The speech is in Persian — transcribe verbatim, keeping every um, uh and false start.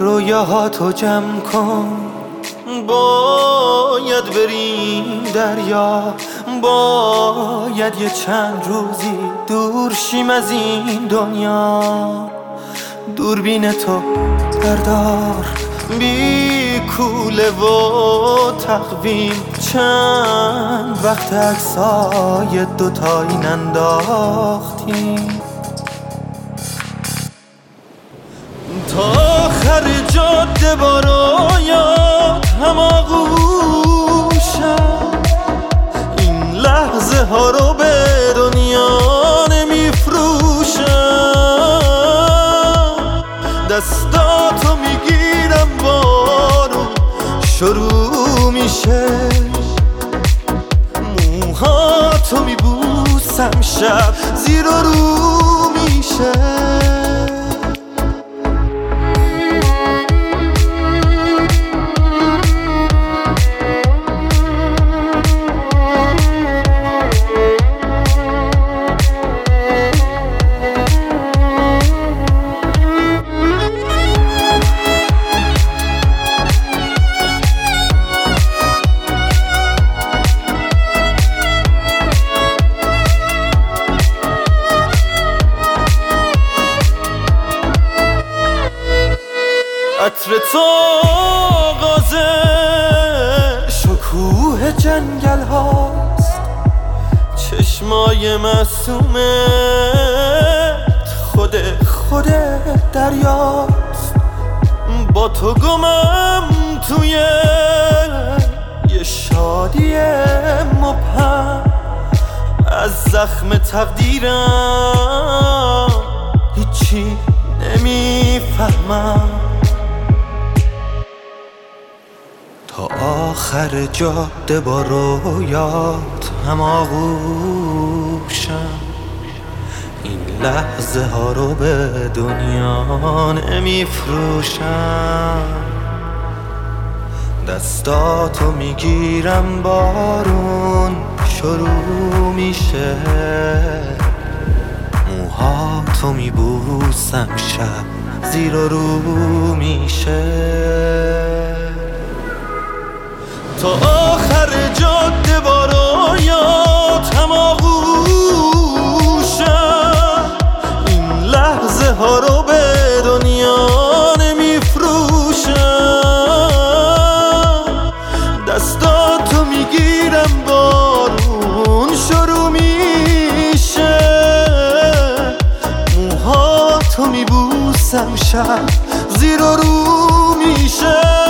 رویاهاتو جمع کن، باید بریم دریا، باید یه چند روزی دور شیم از این دنیا. دوربین تو بردار، بی کوله و تقویم، چند وقت عکسای دوتایی ننداختیم. تا آخر جاده با رویات هماغوشم، این لحظه ها رو به دنیا نمیفروشم. دستاتو میگیرم بارون شروع میشه، موهاتو میبوسم شب زیر و رو میشه. عطر تو آغاز شکوه جنگل هاست، چشمای معصومت خود خود دریاست. با تو گمم توی یه شادی مبهم، از زخم تقدیرم هیچی نمیفهمم. تا آخر جاده با رویات هماغوشم، این لحظه ها رو به دنیا نمیفروشم. دستاتو میگیرم بارون شروع میشه، موهاتو میبوسم شب زیر و رو میشه. تا آخر جاده با رویات هماغوشم، این لحظه ها رو به دنیا نمیفروشم. دستاتو میگیرم بارون شروع میشه، موهاتو میبوسم شب زیر و رو میشه.